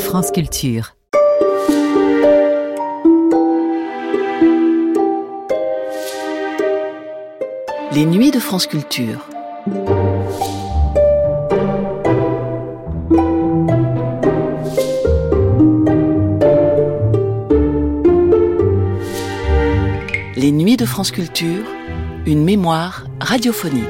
France Culture. Les nuits de France Culture. Les nuits de France Culture, une mémoire radiophonique.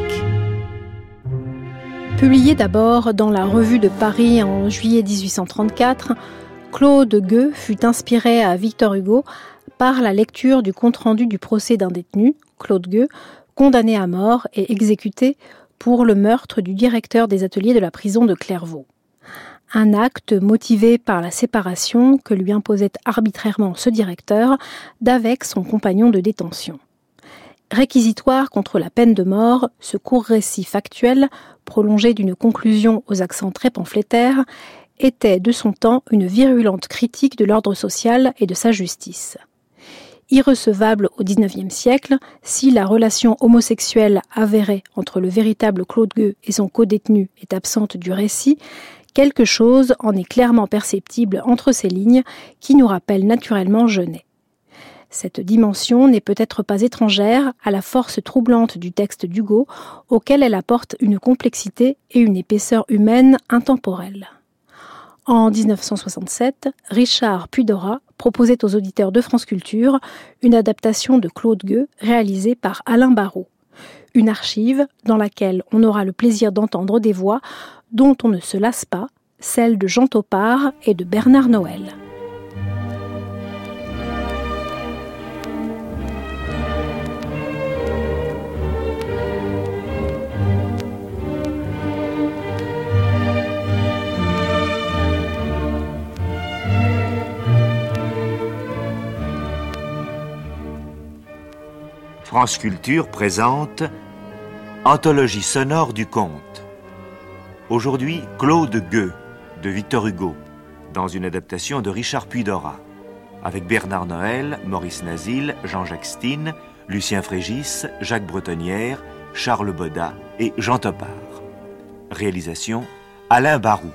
Publié d'abord dans la Revue de Paris en juillet 1834, Claude Gueux fut inspiré à Victor Hugo par la lecture du compte-rendu du procès d'un détenu, Claude Gueux, condamné à mort et exécuté pour le meurtre du directeur des ateliers de la prison de Clairvaux. Un acte motivé par la séparation que lui imposait arbitrairement ce directeur d'avec son compagnon de détention. Réquisitoire contre la peine de mort, ce court récit factuel, prolongé d'une conclusion aux accents très pamphlétaires, était de son temps une virulente critique de l'ordre social et de sa justice. Irrecevable au XIXe siècle, si la relation homosexuelle avérée entre le véritable Claude Gueux et son codétenu est absente du récit, quelque chose en est clairement perceptible entre ces lignes qui nous rappellent naturellement Genet. Cette dimension n'est peut-être pas étrangère à la force troublante du texte d'Hugo, auquel elle apporte une complexité et une épaisseur humaine intemporelles. En 1967, Richard Puydora proposait aux auditeurs de France Culture une adaptation de Claude Gueux réalisée par Alain Barrault. Une archive dans laquelle on aura le plaisir d'entendre des voix dont on ne se lasse pas, celles de Jean Topart et de Bernard Noël. France Culture présente Anthologie sonore du conte. Aujourd'hui, Claude Gueux, de Victor Hugo, dans une adaptation de Richard Puydora, avec Bernard Noël, Maurice Nazil, Jean-Jacques Stine, Lucien Frégis, Jacques Bretonnière, Charles Bodat et Jean Topart. Réalisation, Alain Barrault.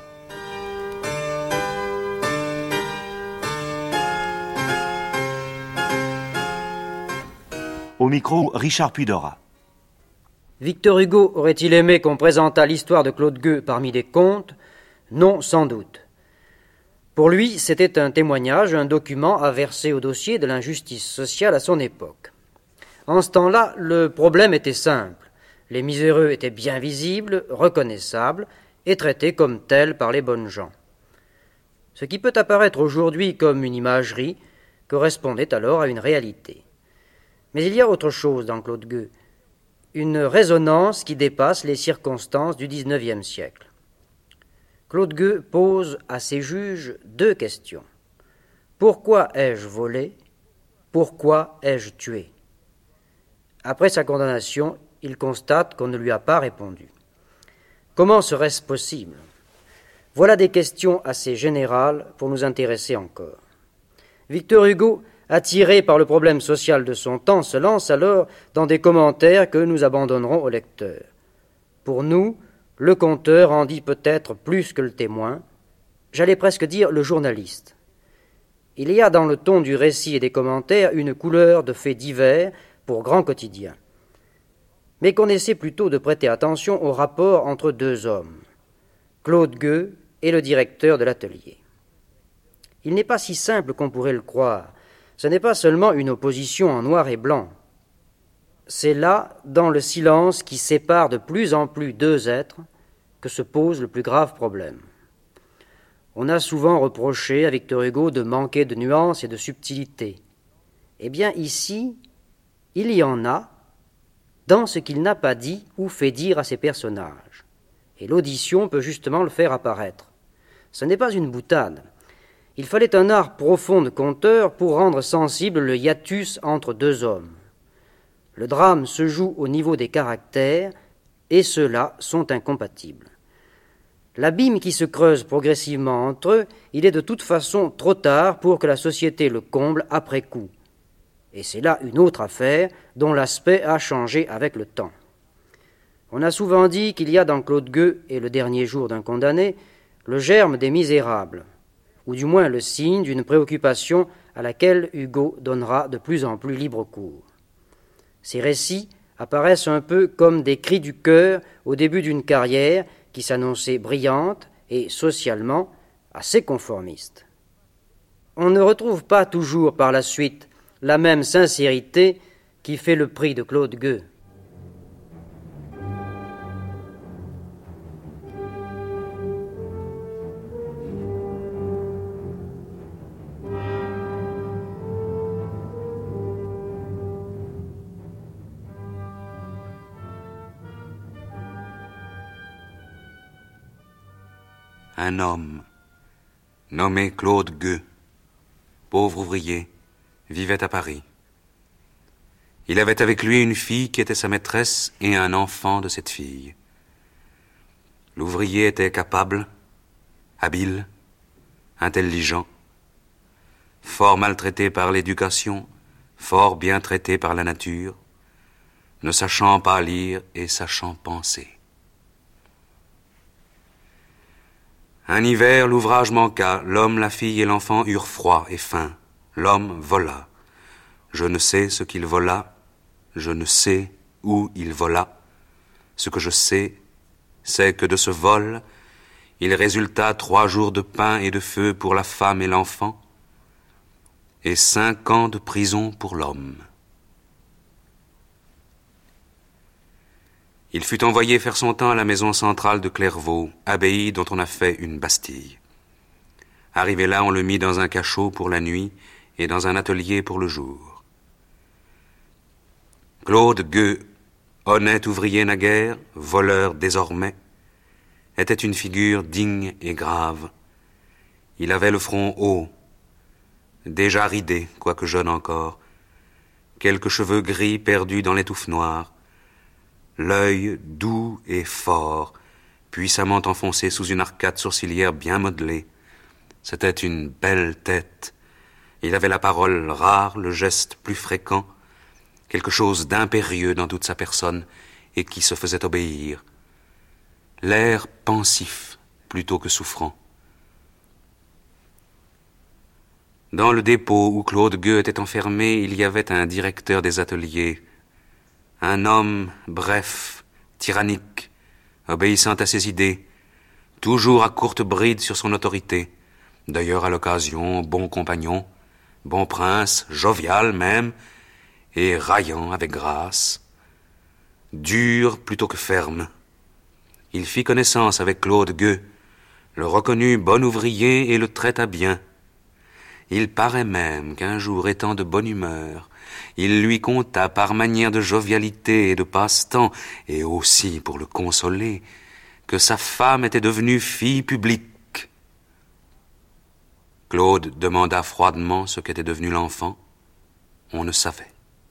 Au micro, Richard Puydora. Victor Hugo aurait-il aimé qu'on présentât l'histoire de Claude Gueux parmi des contes ? Non, sans doute. Pour lui, c'était un témoignage, un document à verser au dossier de l'injustice sociale à son époque. En ce temps-là, le problème était simple. Les miséreux étaient bien visibles, reconnaissables et traités comme tels par les bonnes gens. Ce qui peut apparaître aujourd'hui comme une imagerie correspondait alors à une réalité. Mais il y a autre chose dans Claude Gueux, une résonance qui dépasse les circonstances du XIXe siècle. Claude Gueux pose à ses juges deux questions. Pourquoi ai-je volé ? Pourquoi ai-je tué ? Après sa condamnation, il constate qu'on ne lui a pas répondu. Comment serait-ce possible ? Voilà des questions assez générales pour nous intéresser encore. Victor Hugo, attiré par le problème social de son temps, se lance alors dans des commentaires que nous abandonnerons au lecteur. Pour nous, le conteur en dit peut-être plus que le témoin, j'allais presque dire le journaliste. Il y a dans le ton du récit et des commentaires une couleur de faits divers pour grand quotidien. Mais qu'on essaie plutôt de prêter attention au rapport entre deux hommes, Claude Gueux et le directeur de l'atelier. Il n'est pas si simple qu'on pourrait le croire. Ce n'est pas seulement une opposition en noir et blanc. C'est là, dans le silence qui sépare de plus en plus deux êtres, que se pose le plus grave problème. On a souvent reproché à Victor Hugo de manquer de nuances et de subtilité. Eh bien ici, il y en a dans ce qu'il n'a pas dit ou fait dire à ses personnages. Et l'audition peut justement le faire apparaître. Ce n'est pas une boutade. Il fallait un art profond de conteur pour rendre sensible le hiatus entre deux hommes. Le drame se joue au niveau des caractères, et ceux-là sont incompatibles. L'abîme qui se creuse progressivement entre eux, il est de toute façon trop tard pour que la société le comble après coup. Et c'est là une autre affaire dont l'aspect a changé avec le temps. On a souvent dit qu'il y a dans Claude Gueux et Le dernier jour d'un condamné le germe des misérables. ou du moins le signe d'une préoccupation à laquelle Hugo donnera de plus en plus libre cours. Ces récits apparaissent un peu comme des cris du cœur au début d'une carrière qui s'annonçait brillante et socialement assez conformiste. On ne retrouve pas toujours par la suite la même sincérité qui fait le prix de Claude Gueux. Un homme, nommé Claude Gueux, pauvre ouvrier, vivait à Paris. Il avait avec lui une fille qui était sa maîtresse et un enfant de cette fille. L'ouvrier était capable, habile, intelligent, fort maltraité par l'éducation, fort bien traité par la nature, ne sachant pas lire et sachant penser. Un hiver, l'ouvrage manqua, l'homme, la fille et l'enfant eurent froid et faim. L'homme vola. Je ne sais ce qu'il vola, je ne sais où il vola. Ce que je sais, c'est que de ce vol, il résulta 3 jours de pain et de feu pour la femme et l'enfant, et 5 ans de prison pour l'homme. Il fut envoyé faire son temps à la maison centrale de Clairvaux, abbaye dont on a fait une Bastille. Arrivé là, on le mit dans un cachot pour la nuit et dans un atelier pour le jour. Claude Gueux, honnête ouvrier naguère, voleur désormais, était une figure digne et grave. Il avait le front haut, déjà ridé, quoique jeune encore, quelques cheveux gris perdus dans les touffes noires, l'œil doux et fort, puissamment enfoncé sous une arcade sourcilière bien modelée. C'était une belle tête. Il avait la parole rare, le geste plus fréquent, quelque chose d'impérieux dans toute sa personne et qui se faisait obéir. L'air pensif plutôt que souffrant. Dans le dépôt où Claude Gueux était enfermé, il y avait un directeur des ateliers, un homme bref, tyrannique, obéissant à ses idées, toujours à courte bride sur son autorité, d'ailleurs à l'occasion bon compagnon, bon prince, jovial même, et raillant avec grâce, dur plutôt que ferme. Il fit connaissance avec Claude Gueux, le reconnut bon ouvrier et le traita bien. Il paraît même qu'un jour, étant de bonne humeur, il lui conta par manière de jovialité et de passe-temps, et aussi pour le consoler, que sa femme était devenue fille publique. Claude demanda froidement ce qu'était devenu l'enfant. On ne savait.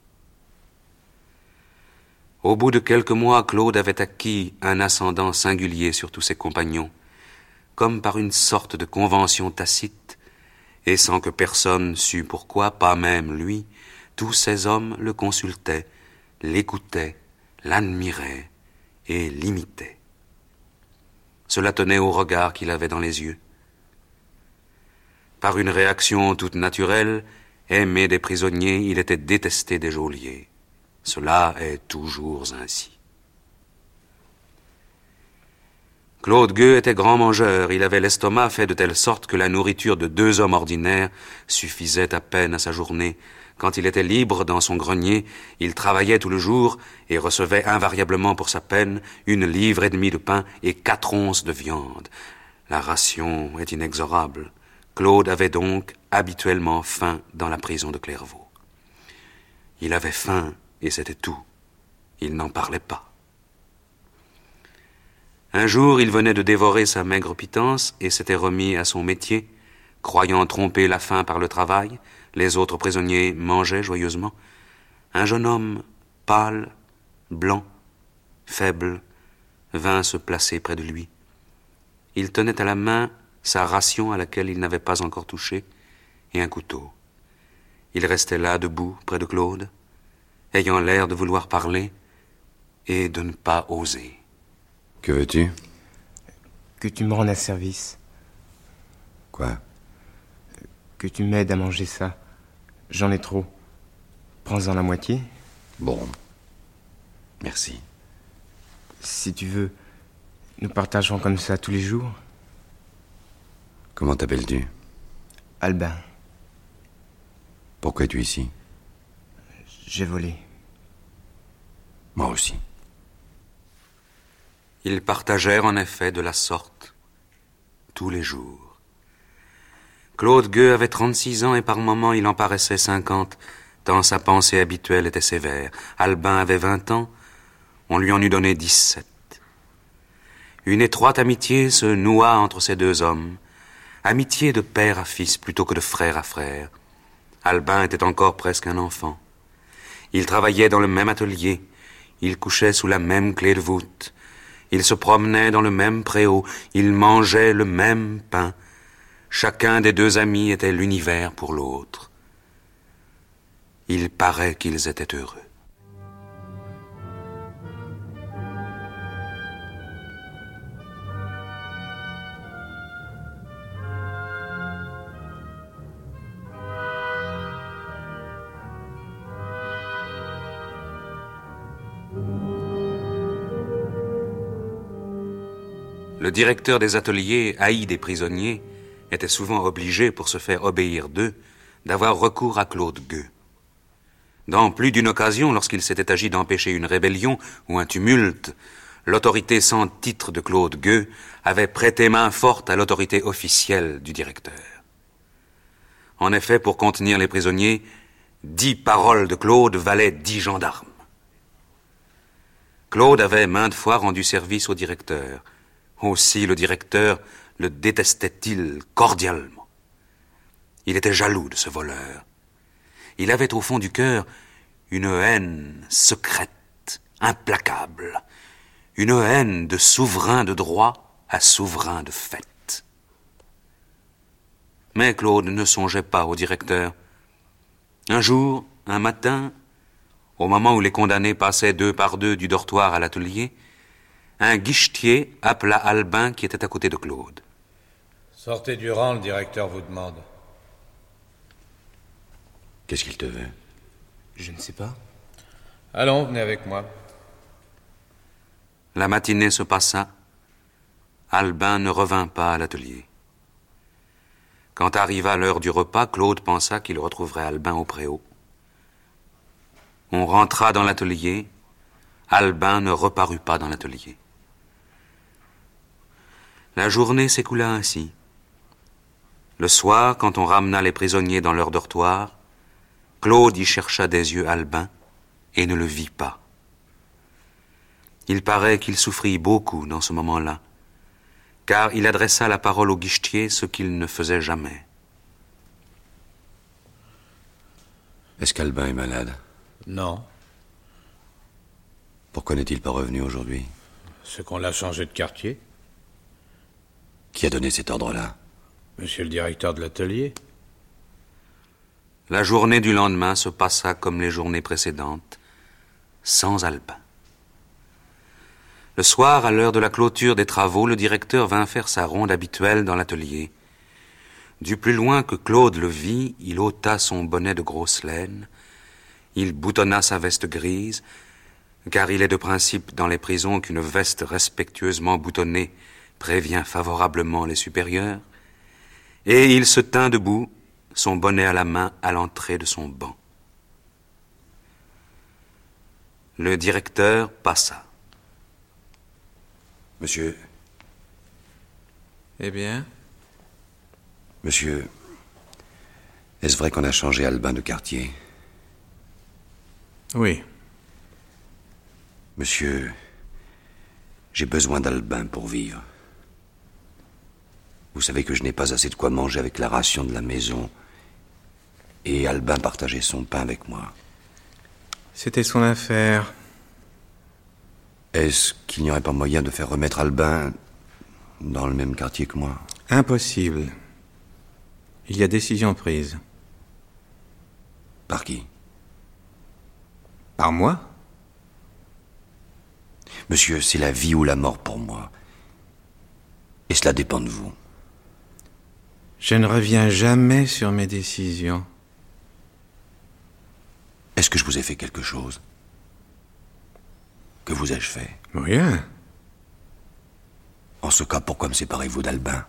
Au bout de quelques mois, Claude avait acquis un ascendant singulier sur tous ses compagnons, comme par une sorte de convention tacite, et sans que personne sût pourquoi, pas même lui, tous ces hommes le consultaient, l'écoutaient, l'admiraient et l'imitaient. Cela tenait au regard qu'il avait dans les yeux. Par une réaction toute naturelle, aimé des prisonniers, il était détesté des geôliers. Cela est toujours ainsi. Claude Gueux était grand mangeur. Il avait l'estomac fait de telle sorte que la nourriture de 2 hommes ordinaires suffisait à peine à sa journée. Quand il était libre dans son grenier, il travaillait tout le jour et recevait invariablement pour sa peine 1,5 livre de pain et 4 onces de viande. La ration est inexorable. Claude avait donc habituellement faim dans la prison de Clairvaux. Il avait faim et c'était tout. Il n'en parlait pas. Un jour, il venait de dévorer sa maigre pitance et s'était remis à son métier, croyant tromper la faim par le travail. Les autres prisonniers mangeaient joyeusement. Un jeune homme, pâle, blanc, faible, vint se placer près de lui. Il tenait à la main sa ration à laquelle il n'avait pas encore touché et un couteau. Il restait là, debout, près de Claude, ayant l'air de vouloir parler et de ne pas oser. Que veux-tu? Que tu me rendes service. Quoi? que tu m'aides à manger ça. J'en ai trop. Prends-en la moitié. Bon. Merci. Si tu veux, nous partagerons comme ça tous les jours. Comment t'appelles-tu? Albin, Pourquoi es-tu ici? j'ai volé. Moi aussi. Ils partagèrent en effet de la sorte tous les jours. Claude Gueux avait 36 ans et par moments il en paraissait 50, tant sa pensée habituelle était sévère. Albin avait 20 ans, on lui en eût donné 17. Une étroite amitié se noua entre ces deux hommes, amitié de père à fils plutôt que de frère à frère. Albin était encore presque un enfant. Ils travaillaient dans le même atelier, ils couchaient sous la même clé de voûte, ils se promenaient dans le même préau, ils mangeaient le même pain. Chacun des deux amis était l'univers pour l'autre. Il paraît qu'ils étaient heureux. Le directeur des ateliers, haï des prisonniers, était souvent obligé, pour se faire obéir d'eux, d'avoir recours à Claude Gueux. Dans plus d'une occasion, lorsqu'il s'était agi d'empêcher une rébellion ou un tumulte, l'autorité sans titre de Claude Gueux avait prêté main forte à l'autorité officielle du directeur. En effet, pour contenir les prisonniers, 10 paroles de Claude valaient 10 gendarmes. Claude avait maintes fois rendu service au directeur. Aussi le directeur le détestait-il cordialement. Il était jaloux de ce voleur. Il avait au fond du cœur une haine secrète, implacable, une haine de souverain de droit à souverain de fait. Mais Claude ne songeait pas au directeur. Un jour, un matin, au moment où les condamnés passaient 2 par 2 du dortoir à l'atelier, un guichetier appela Albin qui était à côté de Claude. Sortez du rang, le directeur vous demande. Qu'est-ce qu'il te veut? Je ne sais pas. Allons, venez avec moi. La matinée se passa. Albin ne revint pas à l'atelier. Quand arriva l'heure du repas, Claude pensa qu'il retrouverait Albin au préau. On rentra dans l'atelier. Albin ne reparut pas dans l'atelier. La journée s'écoula ainsi. Le soir, quand on ramena les prisonniers dans leur dortoir, Claude y chercha des yeux Albin et ne le vit pas. Il paraît qu'il souffrit beaucoup dans ce moment-là, car il adressa la parole au guichetier, ce qu'il ne faisait jamais. Est-ce qu'Albin est malade? Non, Pourquoi n'est-il pas revenu aujourd'hui? c'est qu'on l'a changé de quartier. Qui a donné cet ordre-là? Monsieur le directeur de l'atelier. La journée du lendemain se passa comme les journées précédentes, sans Albin. Le soir, à l'heure de la clôture des travaux, le directeur vint faire sa ronde habituelle dans l'atelier. Du plus loin que Claude le vit, il ôta son bonnet de grosse laine, il boutonna sa veste grise, car il est de principe dans les prisons qu'une veste respectueusement boutonnée prévient favorablement les supérieurs, et il se tint debout, son bonnet à la main, à l'entrée de son banc. Le directeur passa. Monsieur, Eh bien, monsieur, est-ce vrai qu'on a changé Albin de quartier? oui. Monsieur, j'ai besoin d'Albin pour vivre. Vous savez que je n'ai pas assez de quoi manger avec la ration de la maison. Et Albin partageait son pain avec moi. C'était son affaire. Est-ce qu'il n'y aurait pas moyen de faire remettre Albin dans le même quartier que moi? Impossible. Il y a décision prise. Par qui? Par moi? Monsieur, c'est la vie ou la mort pour moi. Et cela dépend de vous. Je ne reviens jamais sur mes décisions. Est-ce que je vous ai fait quelque chose? Que vous ai-je fait? Rien. En ce cas, pourquoi me séparez-vous d'Albin?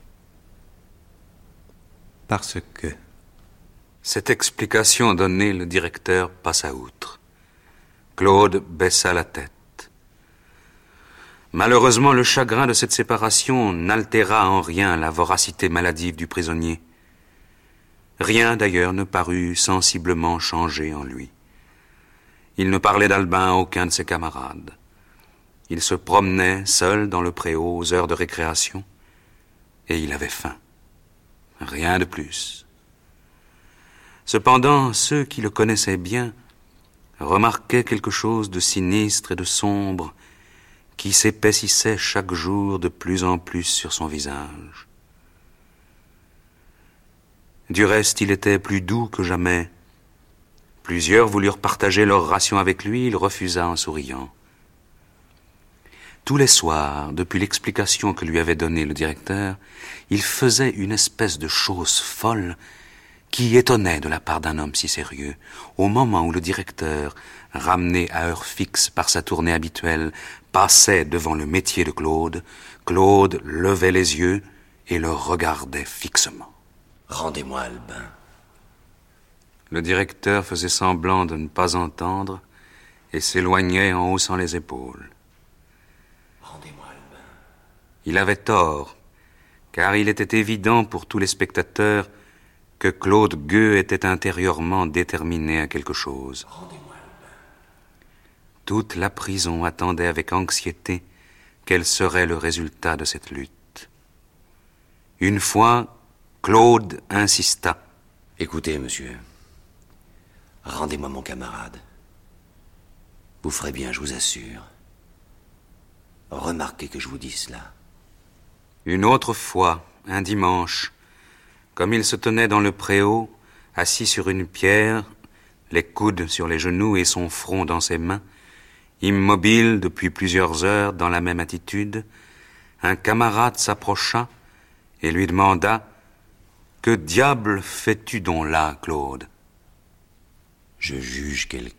Parce que... Cette explication donnée, le directeur passa outre. Claude baissa la tête. Malheureusement, le chagrin de cette séparation n'altéra en rien la voracité maladive du prisonnier. Rien, d'ailleurs, ne parut sensiblement changé en lui. Il ne parlait d'Albin à aucun de ses camarades. Il se promenait seul dans le préau aux heures de récréation, et il avait faim. Rien de plus. Cependant, ceux qui le connaissaient bien remarquaient quelque chose de sinistre et de sombre qui s'épaississait chaque jour de plus en plus sur son visage. Du reste, il était plus doux que jamais. Plusieurs voulurent partager leur ration avec lui, il refusa en souriant. Tous les soirs, depuis l'explication que lui avait donnée le directeur, il faisait une espèce de chose folle qui étonnait de la part d'un homme si sérieux. Au moment où le directeur, ramené à heure fixe par sa tournée habituelle, passait devant le métier de Claude, Claude levait les yeux et le regardait fixement. Rendez-moi Albin. Le directeur faisait semblant de ne pas entendre et s'éloignait en haussant les épaules. Rendez-moi Albin. Il avait tort, car il était évident pour tous les spectateurs que Claude Gueux était intérieurement déterminé à quelque chose. Rendez-moi Albin. Toute la prison attendait avec anxiété quel serait le résultat de cette lutte. Une fois, Claude insista. Écoutez, monsieur. Rendez-moi mon camarade. Vous ferez bien, je vous assure. Remarquez que je vous dis cela. Une autre fois, un dimanche, comme il se tenait dans le préau, assis sur une pierre, les coudes sur les genoux et son front dans ses mains, immobile depuis plusieurs heures dans la même attitude, un camarade s'approcha et lui demanda « Que diable fais-tu donc là, Claude ?» « Je juge quelqu'un. »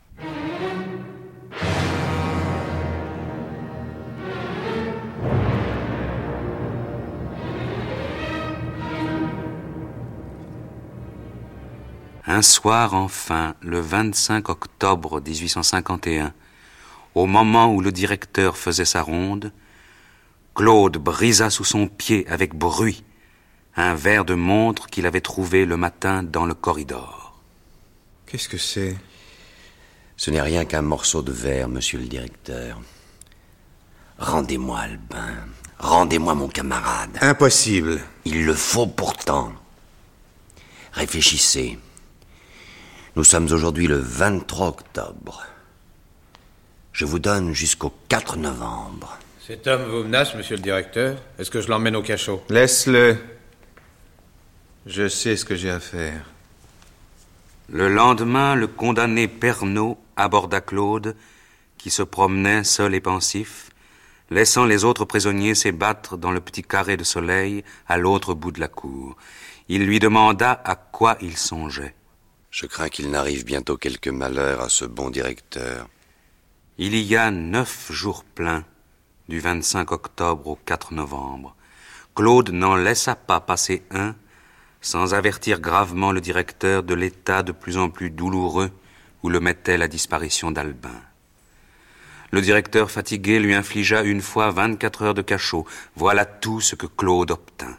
Un soir, enfin, le 25 octobre 1851, au moment où le directeur faisait sa ronde, Claude brisa sous son pied avec bruit un verre de montre qu'il avait trouvé le matin dans le corridor. Qu'est-ce que c'est? Ce n'est rien qu'un morceau de verre, monsieur le directeur. Rendez-moi Albin. Rendez-moi mon camarade. Impossible. Il le faut pourtant. Réfléchissez. Nous sommes aujourd'hui le 23 octobre. Je vous donne jusqu'au 4 novembre. Cet homme vous menace, monsieur le directeur? Est-ce que je l'emmène au cachot? Laisse-le. Je sais ce que j'ai à faire. Le lendemain, le condamné Pernot aborda Claude, qui se promenait seul et pensif, laissant les autres prisonniers s'ébattre dans le petit carré de soleil à l'autre bout de la cour. Il lui demanda à quoi il songeait. Je crains qu'il n'arrive bientôt quelque malheur à ce bon directeur. Il y a 9 jours pleins, du 25 octobre au 4 novembre. Claude n'en laissa pas passer un sans avertir gravement le directeur de l'état de plus en plus douloureux où le mettait la disparition d'Albin. Le directeur fatigué lui infligea une fois 24 heures de cachot. Voilà tout ce que Claude obtint.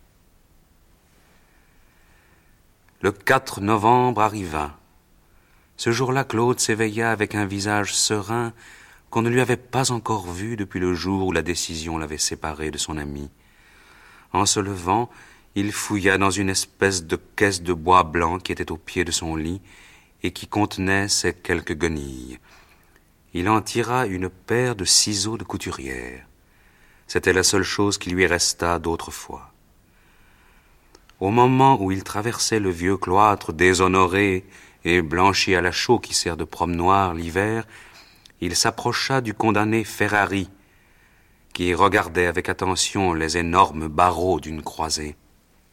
Le 4 novembre arriva. Ce jour-là, Claude s'éveilla avec un visage serein qu'on ne lui avait pas encore vu depuis le jour où la décision l'avait séparé de son ami. En se levant, il fouilla dans une espèce de caisse de bois blanc qui était au pied de son lit et qui contenait ses quelques guenilles. Il en tira une paire de ciseaux de couturière. C'était la seule chose qui lui resta d'autrefois. Au moment où il traversait le vieux cloître déshonoré et blanchi à la chaux qui sert de promenoir l'hiver, il s'approcha du condamné Ferrari, qui regardait avec attention les énormes barreaux d'une croisée.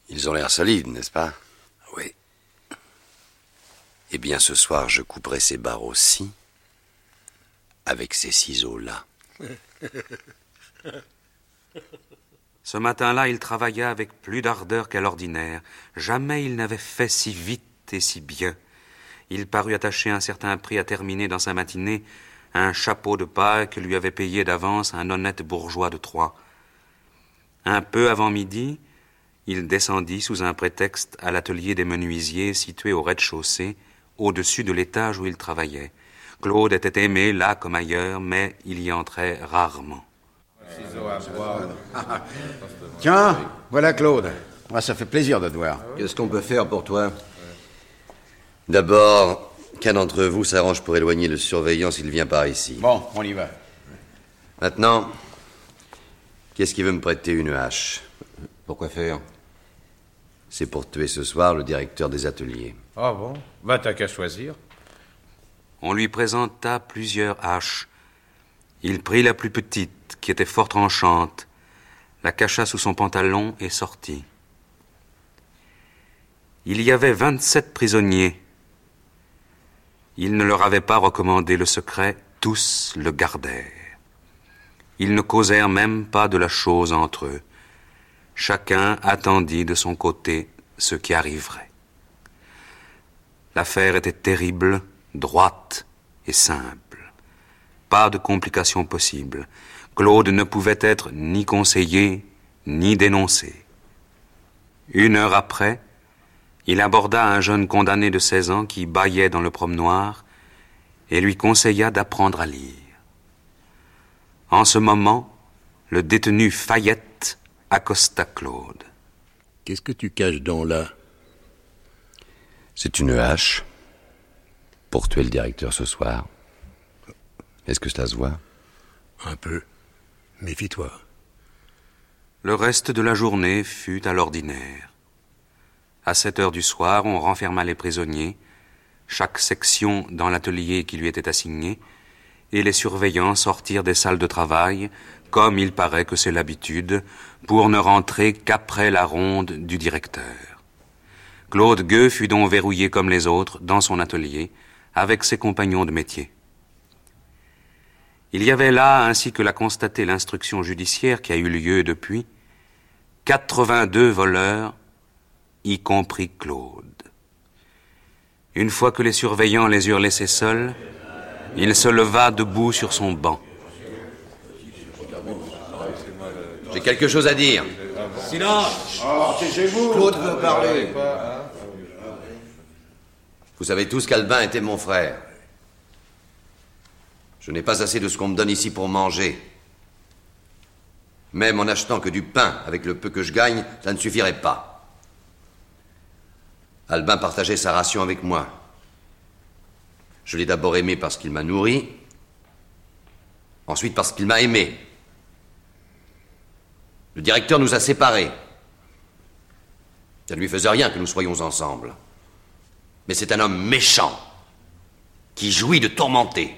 Ils ont l'air solides, n'est-ce pas? Oui. Eh bien, ce soir, je couperai ces barreaux-ci avec ces ciseaux-là. Ce matin-là, il travailla avec plus d'ardeur qu'à l'ordinaire. Jamais il n'avait fait si vite et si bien. Il parut attacher un certain prix à terminer dans sa matinée un chapeau de paille que lui avait payé d'avance un honnête bourgeois de Troyes. Un peu avant midi, il descendit sous un prétexte à l'atelier des menuisiers situé au rez-de-chaussée, au-dessus de l'étage où il travaillait. Claude était aimé là comme ailleurs, mais il y entrait rarement. Tiens, voilà Claude. Ça fait plaisir de te voir. Qu'est-ce qu'on peut faire pour toi? D'abord, qu'un d'entre vous s'arrange pour éloigner le surveillant s'il vient par ici. Bon, on y va. Maintenant, qu'est-ce qui veut me prêter une hache? Pourquoi faire? C'est pour tuer ce soir le directeur des ateliers. Ah bon? Bah t'as qu'à choisir. On lui présenta plusieurs haches. Il prit la plus petite, qui était fort tranchante, la cacha sous son pantalon et sortit. Il y avait 27 prisonniers. Il ne leur avait pas recommandé le secret, tous le gardèrent. Ils ne causèrent même pas de la chose entre eux. Chacun attendit de son côté ce qui arriverait. L'affaire était terrible, droite et simple. Pas de complications possibles. Claude ne pouvait être ni conseillé, ni dénoncé. 1 heure après, il aborda un jeune condamné de 16 ans qui bâillait dans le promenoir et lui conseilla d'apprendre à lire. En ce moment, le détenu Fayette accosta Claude. Qu'est-ce que tu caches donc là? C'est une hache pour tuer le directeur ce soir. Est-ce que cela se voit? Un peu. Méfie-toi. Le reste de la journée fut à l'ordinaire. À 7 heures du soir, on renferma les prisonniers, chaque section dans l'atelier qui lui était assigné, et les surveillants sortirent des salles de travail, comme il paraît que c'est l'habitude, pour ne rentrer qu'après la ronde du directeur. Claude Gueux fut donc verrouillé comme les autres dans son atelier, avec ses compagnons de métier. Il y avait là, ainsi que l'a constaté l'instruction judiciaire qui a eu lieu depuis, 82 voleurs, y compris Claude. Une fois que les surveillants les eurent laissés seuls, il se leva debout sur son banc. J'ai quelque chose à dire. Silence! Taisez-vous! Claude veut parler. Vous savez tous qu'Albin était mon frère. Je n'ai pas assez de ce qu'on me donne ici pour manger. Même en achetant que du pain avec le peu que je gagne, ça ne suffirait pas. Albin partageait sa ration avec moi. Je l'ai d'abord aimé parce qu'il m'a nourri, ensuite parce qu'il m'a aimé. Le directeur nous a séparés. Ça ne lui faisait rien que nous soyons ensemble. Mais c'est un homme méchant, qui jouit de tourmenter.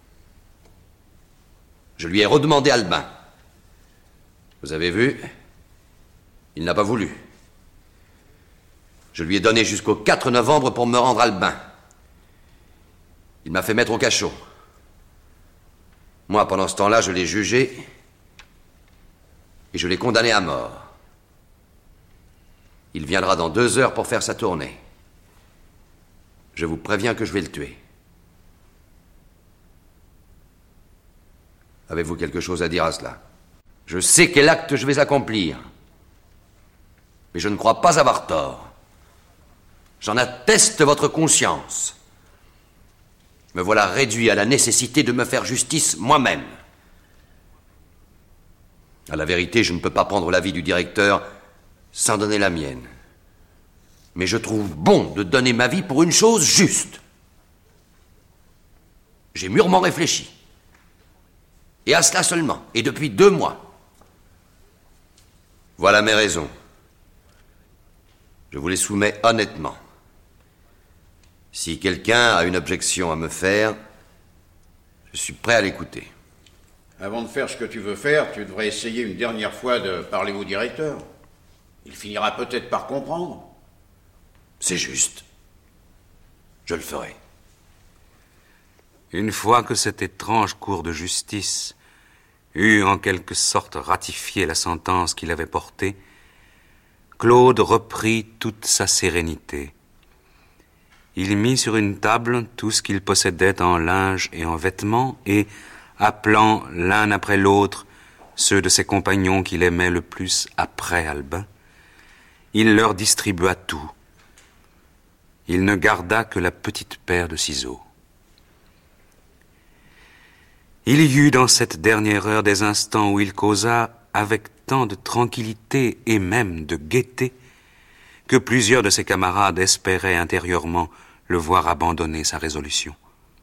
Je lui ai redemandé Albin. Vous avez vu? Il n'a pas voulu. Je lui ai donné jusqu'au 4 novembre pour me rendre Albin. Il m'a fait mettre au cachot. Moi, pendant ce temps-là, je l'ai jugé et je l'ai condamné à mort. Il viendra dans 2 heures pour faire sa tournée. Je vous préviens que je vais le tuer. Avez-vous quelque chose à dire à cela? Je sais quel acte je vais accomplir, mais je ne crois pas avoir tort. J'en atteste votre conscience. Me voilà réduit à la nécessité de me faire justice moi-même. À la vérité, je ne peux pas prendre l'avis du directeur sans donner la mienne. Mais je trouve bon de donner ma vie pour une chose juste. J'ai mûrement réfléchi. Et à cela seulement, et depuis 2 mois. Voilà mes raisons. Je vous les soumets honnêtement. Si quelqu'un a une objection à me faire, je suis prêt à l'écouter. Avant de faire ce que tu veux faire, tu devrais essayer une dernière fois de parler au directeur. Il finira peut-être par comprendre. C'est juste. Je le ferai. Une fois que cette étrange cour de justice eut en quelque sorte ratifié la sentence qu'il avait portée, Claude reprit toute sa sérénité. Il mit sur une table tout ce qu'il possédait en linge et en vêtements et, appelant l'un après l'autre ceux de ses compagnons qu'il aimait le plus après Albin, il leur distribua tout. Il ne garda que la petite paire de ciseaux. Il y eut dans cette dernière heure des instants où il causa avec tant de tranquillité et même de gaieté que plusieurs de ses camarades espéraient intérieurement le voir abandonner sa résolution.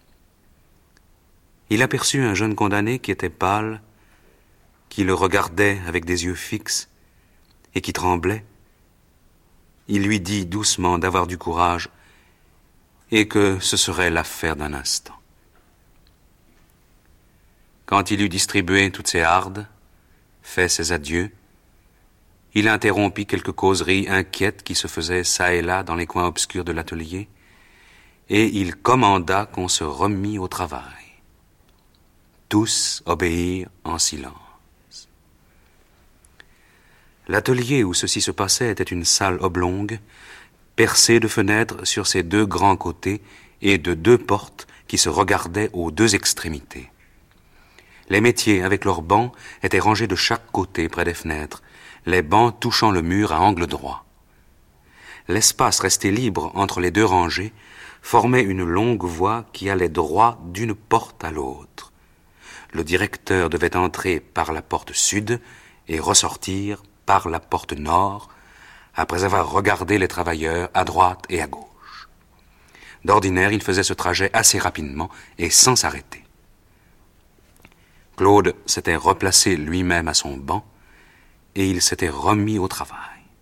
Il aperçut un jeune condamné qui était pâle, qui le regardait avec des yeux fixes et qui tremblait. Il lui dit doucement d'avoir du courage et que ce serait l'affaire d'un instant. Quand il eut distribué toutes ses hardes, fait ses adieux, il interrompit quelques causeries inquiètes qui se faisaient çà et là dans les coins obscurs de l'atelier, et il commanda qu'on se remît au travail. Tous obéirent en silence. L'atelier où ceci se passait était une salle oblongue, percée de fenêtres sur ses deux grands côtés et de deux portes qui se regardaient aux deux extrémités. Les métiers, avec leurs bancs, étaient rangés de chaque côté près des fenêtres, les bancs touchant le mur à angle droit. L'espace resté libre entre les deux rangées formait une longue voie qui allait droit d'une porte à l'autre. Le directeur devait entrer par la porte sud et ressortir par la porte nord, après avoir regardé les travailleurs à droite et à gauche. D'ordinaire, il faisait ce trajet assez rapidement et sans s'arrêter. Claude s'était replacé lui-même à son banc et il s'était remis au travail.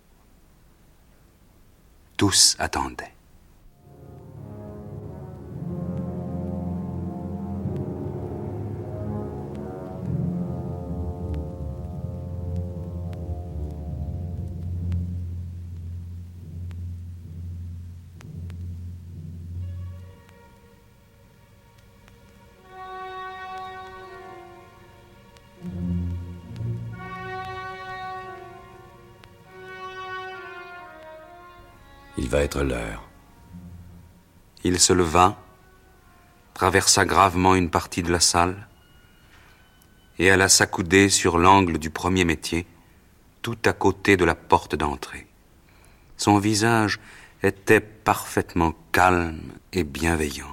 Tous attendaient. Il va être l'heure. Il se leva, traversa gravement une partie de la salle et alla s'accouder sur l'angle du premier métier, tout à côté de la porte d'entrée. Son visage était parfaitement calme et bienveillant.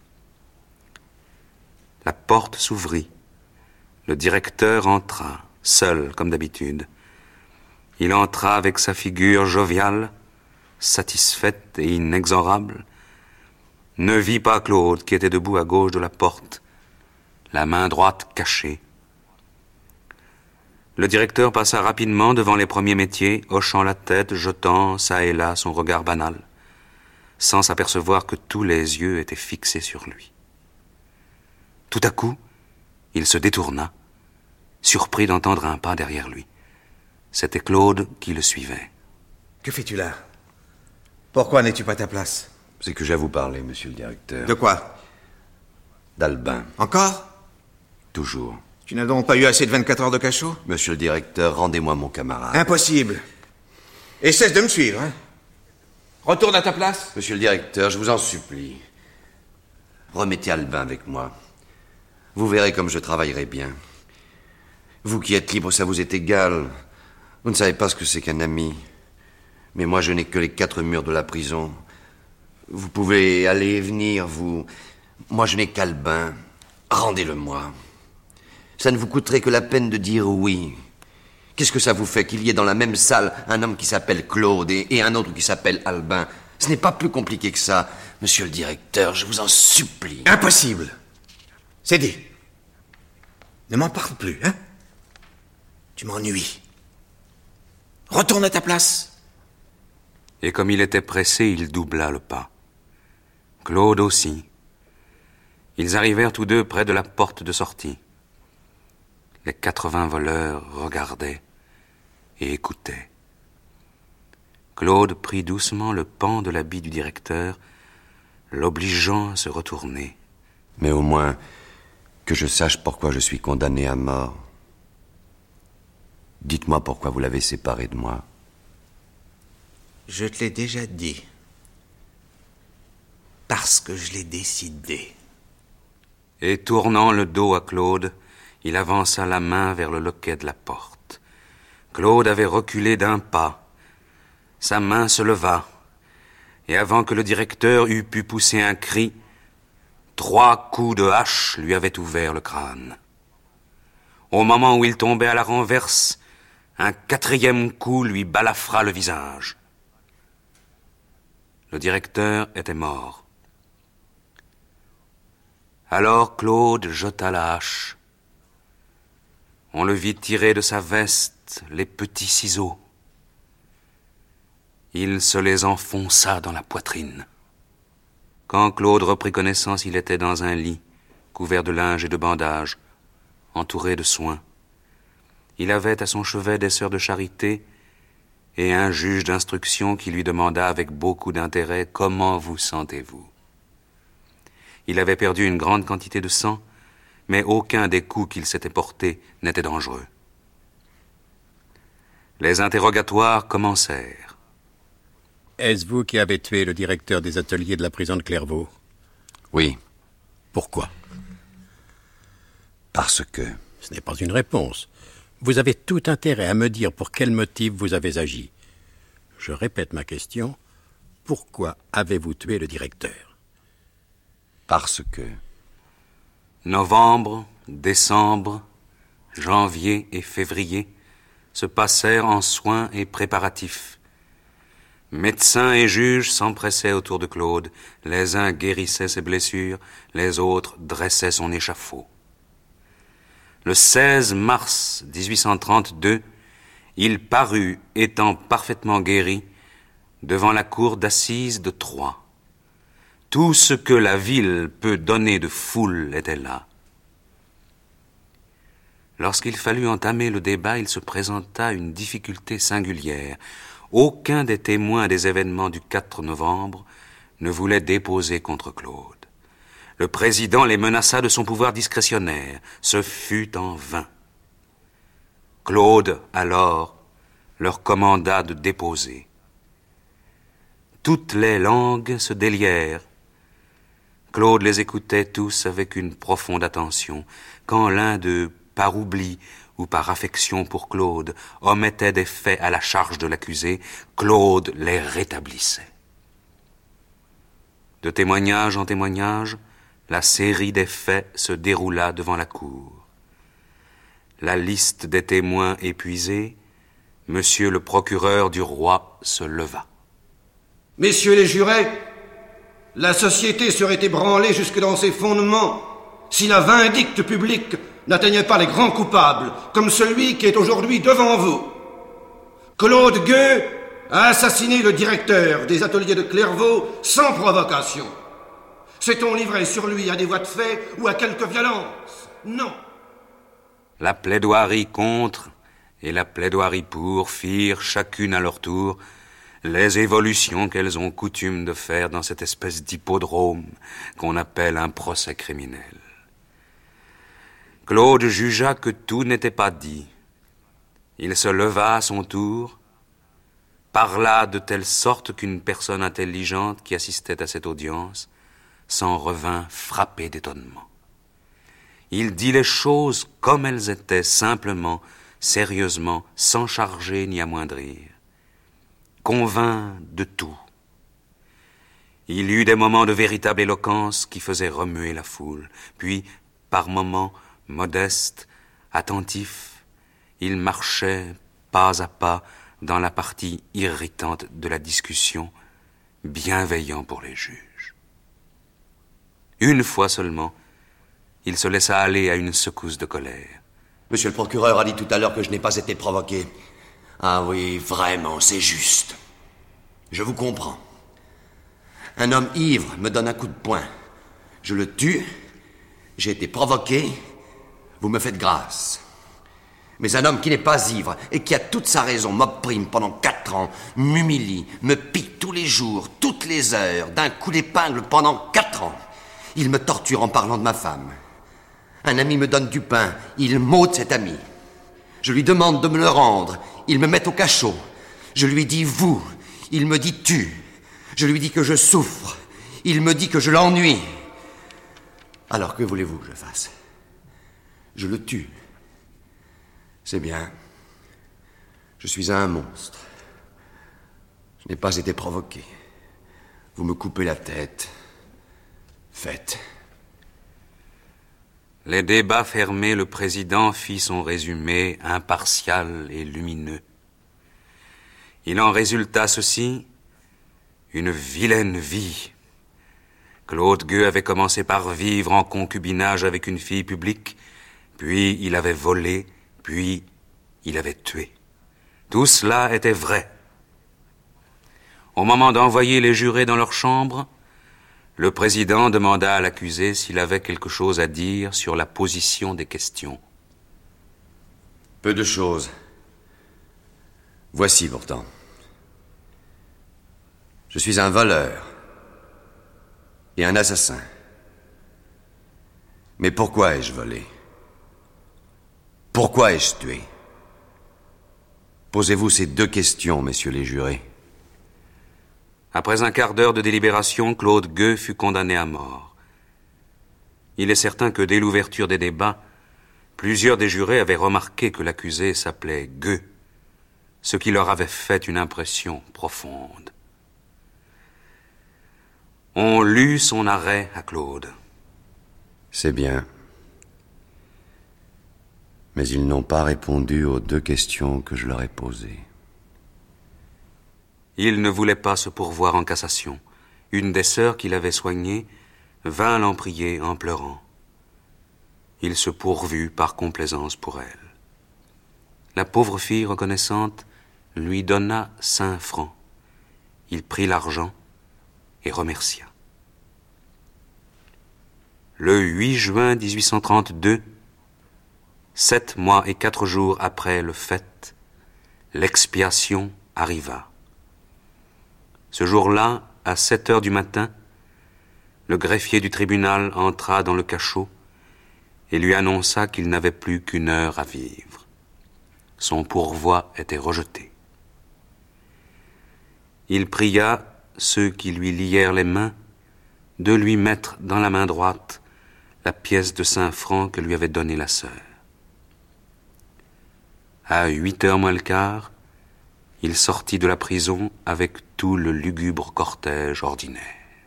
La porte s'ouvrit. Le directeur entra, seul comme d'habitude. Il entra avec sa figure joviale, satisfaite et inexorable, ne vit pas Claude qui était debout à gauche de la porte, la main droite cachée. Le directeur passa rapidement devant les premiers métiers, hochant la tête, jetant çà et là son regard banal, sans s'apercevoir que tous les yeux étaient fixés sur lui. Tout à coup, il se détourna, surpris d'entendre un pas derrière lui. C'était Claude qui le suivait. Que fais-tu là? Pourquoi n'es-tu pas à ta place? C'est que j'ai à vous parler, monsieur le directeur. De quoi? D'Albin. Encore? Toujours. Tu n'as donc pas eu assez de 24 heures de cachot? Monsieur le directeur, rendez-moi mon camarade. Impossible. Et cesse de me suivre, hein? Retourne à ta place. Monsieur le directeur, je vous en supplie. Remettez Albin avec moi. Vous verrez comme je travaillerai bien. Vous qui êtes libre, ça vous est égal. Vous ne savez pas ce que c'est qu'un ami. Mais moi, je n'ai que les 4 murs de la prison. Vous pouvez aller et venir, vous. Moi, je n'ai qu'Albin. Rendez-le-moi. Ça ne vous coûterait que la peine de dire oui. Qu'est-ce que ça vous fait qu'il y ait dans la même salle un homme qui s'appelle Claude et un autre qui s'appelle Albin? Ce n'est pas plus compliqué que ça. Monsieur le directeur, je vous en supplie. Impossible. C'est dit. Ne m'en parle plus, hein? Tu m'ennuies. Retourne à ta place. Et comme il était pressé, il doubla le pas. Claude aussi. Ils arrivèrent tous deux près de la porte de sortie. Les 80 voleurs regardaient et écoutaient. Claude prit doucement le pan de l'habit du directeur, l'obligeant à se retourner. Mais au moins, que je sache pourquoi je suis condamné à mort. Dites-moi pourquoi vous l'avez séparé de moi. Je te l'ai déjà dit. Parce que je l'ai décidé. Et tournant le dos à Claude, il avança la main vers le loquet de la porte. Claude avait reculé d'un pas. Sa main se leva, et avant que le directeur eût pu pousser un cri, 3 coups de hache lui avaient ouvert le crâne. Au moment où il tombait à la renverse, un 4e coup lui balafra le visage. Le directeur était mort. Alors Claude jeta la hache. On le vit tirer de sa veste les petits ciseaux. Il se les enfonça dans la poitrine. Quand Claude reprit connaissance, il était dans un lit, couvert de linge et de bandages, entouré de soins. Il avait à son chevet des sœurs de charité et un juge d'instruction qui lui demanda avec beaucoup d'intérêt « Comment vous sentez-vous » Il avait perdu une grande quantité de sang, mais aucun des coups qu'il s'était portés n'était dangereux. Les interrogatoires commencèrent. Est-ce vous qui avez tué le directeur des ateliers de la prison de Clairvaux? Oui. Pourquoi? Parce que... Ce n'est pas une réponse. Vous avez tout intérêt à me dire pour quel motif vous avez agi. Je répète ma question. Pourquoi avez-vous tué le directeur? Parce que... Novembre, décembre, janvier et février se passèrent en soins et préparatifs. Médecins et juges s'empressaient autour de Claude. Les uns guérissaient ses blessures, les autres dressaient son échafaud. Le 16 mars 1832, il parut, étant parfaitement guéri, devant la cour d'assises de Troyes. Tout ce que la ville peut donner de foule était là. Lorsqu'il fallut entamer le débat, il se présenta une difficulté singulière. Aucun des témoins des événements du 4 novembre ne voulait déposer contre Claude. Le président les menaça de son pouvoir discrétionnaire. Ce fut en vain. Claude, alors, leur commanda de déposer. Toutes les langues se délièrent. Claude les écoutait tous avec une profonde attention. Quand l'un d'eux, par oubli ou par affection pour Claude, omettait des faits à la charge de l'accusé, Claude les rétablissait. De témoignage en témoignage, la série des faits se déroula devant la cour. La liste des témoins épuisée, monsieur le procureur du roi se leva. Messieurs les jurés, la société serait ébranlée jusque dans ses fondements si la vindicte publique n'atteignait pas les grands coupables, comme celui qui est aujourd'hui devant vous. Claude Gueux a assassiné le directeur des ateliers de Clairvaux sans provocation. S'est-on livré sur lui à des voies de fait ou à quelque violence? Non. La plaidoirie contre et la plaidoirie pour firent, chacune à leur tour, les évolutions qu'elles ont coutume de faire dans cette espèce d'hippodrome qu'on appelle un procès criminel. Claude jugea que tout n'était pas dit. Il se leva à son tour, parla de telle sorte qu'une personne intelligente qui assistait à cette audience s'en revint frappée d'étonnement. Il dit les choses comme elles étaient, simplement, sérieusement, sans charger ni amoindrir. Convainc de tout. Il eut des moments de véritable éloquence qui faisaient remuer la foule. Puis, par moments, modeste, attentif, il marchait pas à pas dans la partie irritante de la discussion, bienveillant pour les juges. Une fois seulement, il se laissa aller à une secousse de colère. Monsieur le procureur a dit tout à l'heure que je n'ai pas été provoqué. Ah oui, vraiment, c'est juste. Je vous comprends. Un homme ivre me donne un coup de poing. Je le tue. J'ai été provoqué. Vous me faites grâce. Mais un homme qui n'est pas ivre et qui a toute sa raison m'opprime pendant 4 ans, m'humilie, me pique tous les jours, toutes les heures, d'un coup d'épingle pendant 4 ans. Il me torture en parlant de ma femme. Un ami me donne du pain, il m'ôte cet ami. Je lui demande de me le rendre, il me met au cachot. Je lui dis vous, il me dit tu. Je lui dis que je souffre, il me dit que je l'ennuie. Alors que voulez-vous que je fasse? Je le tue. C'est bien. Je suis un monstre. Je n'ai pas été provoqué. Vous me coupez la tête. Faites. Les débats fermés, le président fit son résumé impartial et lumineux. Il en résulta ceci: une vilaine vie. Claude Gueux avait commencé par vivre en concubinage avec une fille publique, puis il avait volé, puis il avait tué. Tout cela était vrai. Au moment d'envoyer les jurés dans leur chambre, le président demanda à l'accusé s'il avait quelque chose à dire sur la position des questions. Peu de choses. Voici pourtant. Je suis un voleur et un assassin. Mais pourquoi ai-je volé? Pourquoi ai-je tué? Posez-vous ces 2 questions, messieurs les jurés. Après un quart d'heure de délibération, Claude Gueux fut condamné à mort. Il est certain que dès l'ouverture des débats, plusieurs des jurés avaient remarqué que l'accusé s'appelait Gueux, ce qui leur avait fait une impression profonde. On lut son arrêt à Claude. C'est bien. Mais ils n'ont pas répondu aux 2 questions que je leur ai posées. Il ne voulait pas se pourvoir en cassation. Une des sœurs qui l'avait soigné vint l'en prier en pleurant. Il se pourvut par complaisance pour elle. La pauvre fille reconnaissante lui donna 5 francs. Il prit l'argent et remercia. Le 8 juin 1832, 7 mois et 4 jours après le fait, l'expiation arriva. Ce jour-là, à 7 heures du matin, le greffier du tribunal entra dans le cachot et lui annonça qu'il n'avait plus qu'1 heure à vivre. Son pourvoi était rejeté. Il pria ceux qui lui lièrent les mains de lui mettre dans la main droite la pièce de 5 francs que lui avait donnée la sœur. À 8 heures moins le quart, il sortit de la prison avec tout le lugubre cortège ordinaire.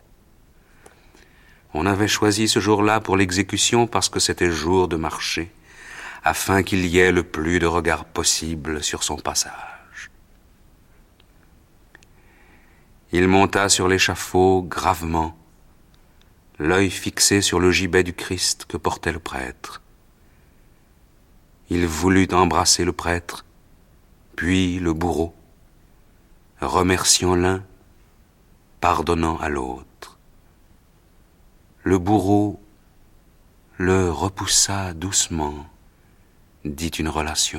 On avait choisi ce jour-là pour l'exécution parce que c'était jour de marché, afin qu'il y ait le plus de regards possible sur son passage. Il monta sur l'échafaud gravement, l'œil fixé sur le gibet du Christ que portait le prêtre. Il voulut embrasser le prêtre, puis le bourreau, remerciant l'un, pardonnant à l'autre. Le bourreau le repoussa doucement, dit une relation.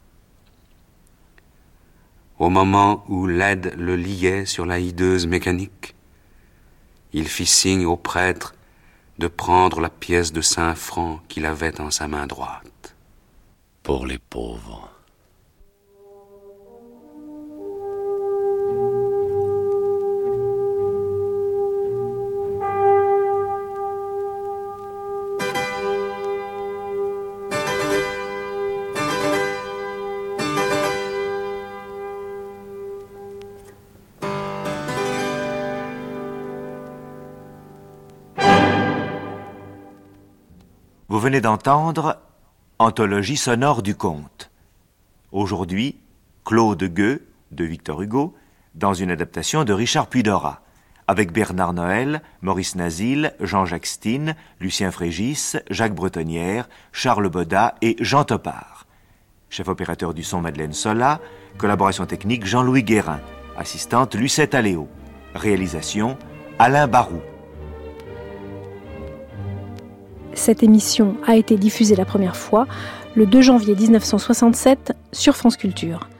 Au moment où l'aide le liait sur la hideuse mécanique, il fit signe au prêtre de prendre la pièce de 5 francs qu'il avait en sa main droite. Pour les pauvres. Vous venez d'entendre Anthologie sonore du conte. Aujourd'hui, Claude Gueux, de Victor Hugo, dans une adaptation de Richard Puydora, avec Bernard Noël, Maurice Nazil, Jean-Jacques Stine, Lucien Frégis, Jacques Bretonnière, Charles Bodat et Jean Topard. Chef opérateur du son Madeleine Sola, collaboration technique Jean-Louis Guérin, assistante Lucette Aléo, réalisation Alain Barou. Cette émission a été diffusée la première fois le 2 janvier 1967 sur France Culture.